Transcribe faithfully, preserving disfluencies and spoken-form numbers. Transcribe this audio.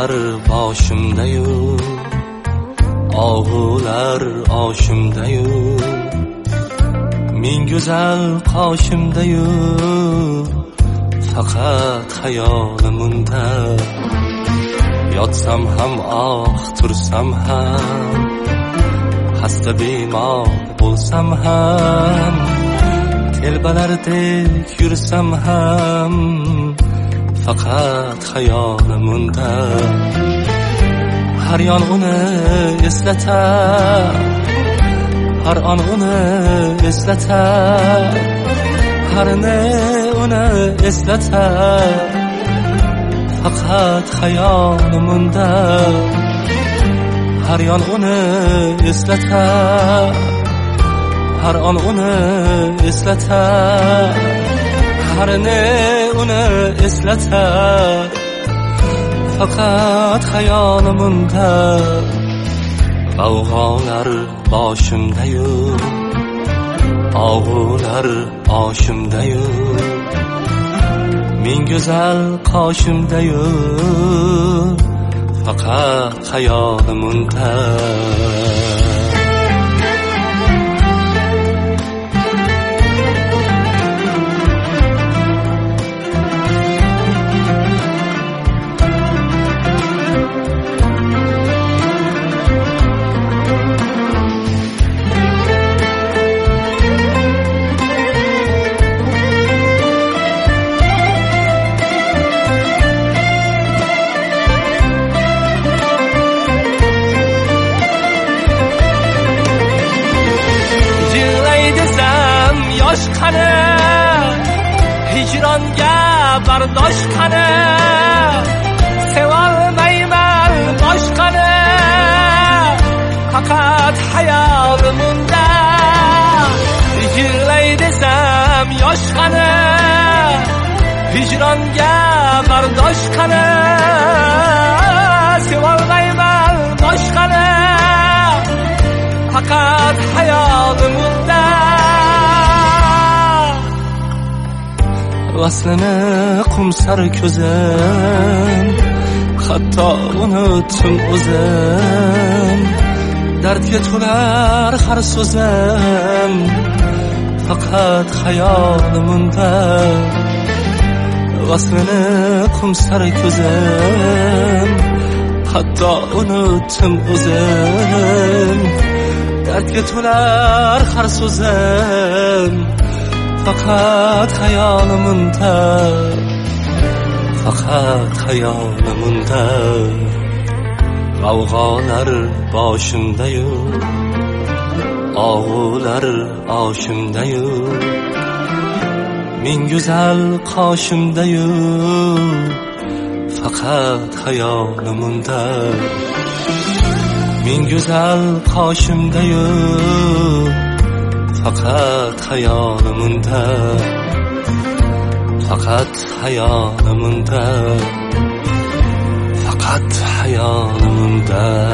Og'ular boshimdayu, og'ular oshimdayu, ming go'zal qoshimdayu, faqat xayolim unda. Yotsam ham oh, tursam ham, xasta bemor bo'lsam ham, telbalardek yursam ham, faqat xayolim unda. Har yon uni eslatar, har on uni eslatar, har ne uni eslatar, faqat xayolim unda. Har yon uni eslatar, har on uni eslatar, har ne uni eslatar, faqat xayolim unda. G'avg'olar boshimdayu, og'ular oshimdayu, ming go'zal qoshimdayu, faqat xayolim unda. yosh qani, hijronga bardosh qani, sevolmayman boshqani, faqat hayolim unda. Yig'lay desam yosh qani, hijronga bardosh qani, sevolmayman boshqani, faqat hayolim unda. Vaslini qumsar ko'zim, hatto unutdim o'zim. Dardga to'lar har so'zim, faqat hayolim unda. Vaslini qumsar ko'zim, hatto unutdim o'zim. Dardga to'lar har so'zim, faqat hayolim unda, faqat hayolim unda. G'avg'olar boshimdayu, og'ular oshimdayu, ming go'zal qoshimdayu, faqat hayolim unda. Ming go'zal qoshimdayu, faqat hayolim unda, faqat hayolim unda, faqat hayolim unda.